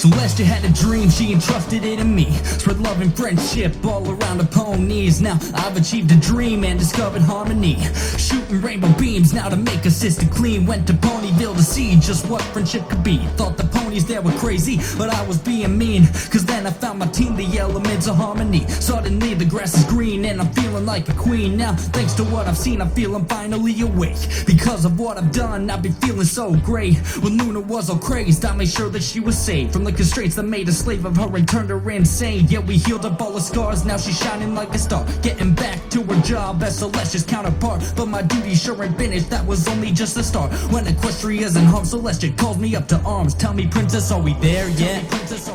Celestia had a dream, she entrusted it in me. Spread love and friendship all around the ponies. Now I've achieved a dream and discovered harmony. Shooting rainbow beams now to make a sister clean. Went to Ponyville to see just what friendship could be. Thought the ponies there were crazy, but I was being mean. Cause then I found my team, the elements of harmony. Suddenly the grass is green and I'm feeling like a queen. Now thanks to what I've seen, I feel I'm finally awake. Because of what I've done, I've been feeling so great. When Luna was all crazed, I made sure that she was saved from the constraints that made a slave of her and turned her insane. Yeah, we healed up all the scars, now she's shining like a star. Getting back to her job as Celestia's counterpart. But my duty sure ain't finished, that was only just the start. When Equestria's in harm, Celestia calls me up to arms. Tell me, princess, are we there yet?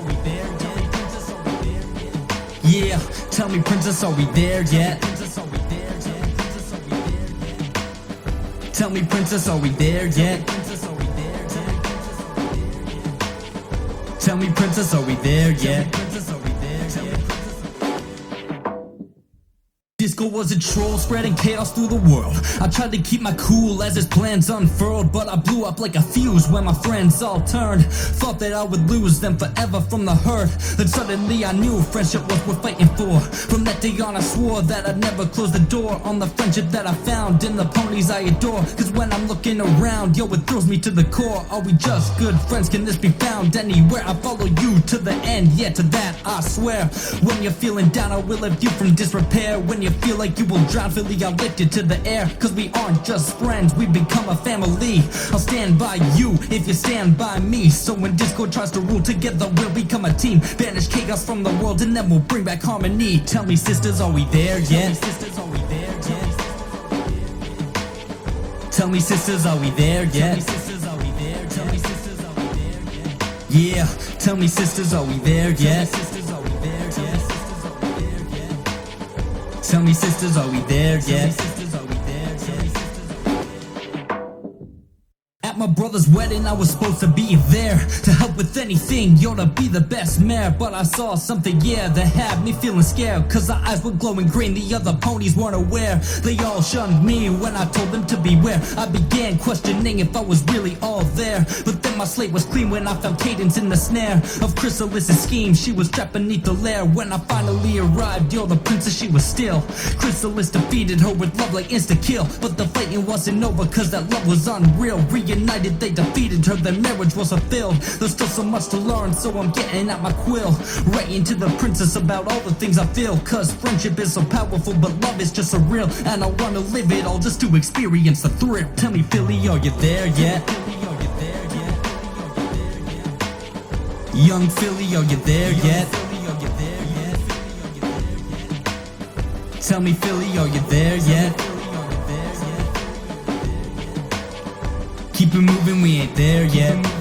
Yeah, tell me, princess, are we there yet? Tell me, princess, are we there yet? Tell me, princess, are we there yet? Disco was a troll, spreading chaos through the world. I tried to keep my cool as his plans unfurled, but I blew up like a fuse when my friends all turned. Thought that I would lose them forever from the hurt. Then suddenly I knew friendship was worth fighting for. From that day on I swore that I'd never close the door on the friendship that I found in the ponies I adore. Cause when I'm looking around, yo, it thrills me to the core. Are we just good friends? Can this be found anywhere? I follow you to the end, yeah, to that I swear. When you're feeling down, I will lift you from disrepair. When you feel like you will drown, feel the lifted to the air. Cause we aren't just friends, we become a family. I'll stand by you if you stand by me. So when disco tries to rule, together we'll become a team. Banish chaos from the world and then we'll bring back harmony. Tell me, sisters, are we there yet? Tell me, sisters, are we there yet? Yeah, tell me, sisters, are we there yet? Tell me, sisters, are we there yet? At my brother's wedding, I was supposed to be there to help with anything, yo, to be the best mare. But I saw something, yeah, that had me feeling scared. Cause the eyes were glowing green, the other ponies weren't aware. They all shunned me when I told them to beware. I began questioning if I was really all there. But then my slate was clean when I found Cadence in the snare of Chrysalis's scheme. She was trapped beneath the lair. When I finally arrived, yo, the princess, she was still. Chrysalis defeated her with love like insta-kill. But the fighting wasn't over cause that love was unreal. Reunited, they defeated her, their marriage was fulfilled. There's still so much to learn, so I'm getting out my quill, writing to the princess about all the things I feel. Cause friendship is so powerful, but love is just surreal. And I wanna live it all just to experience the thrill. Tell me, Philly, are you there yet? Young Philly, are you there yet? Tell me, Philly, are you there yet? Keep it moving, we ain't there yet.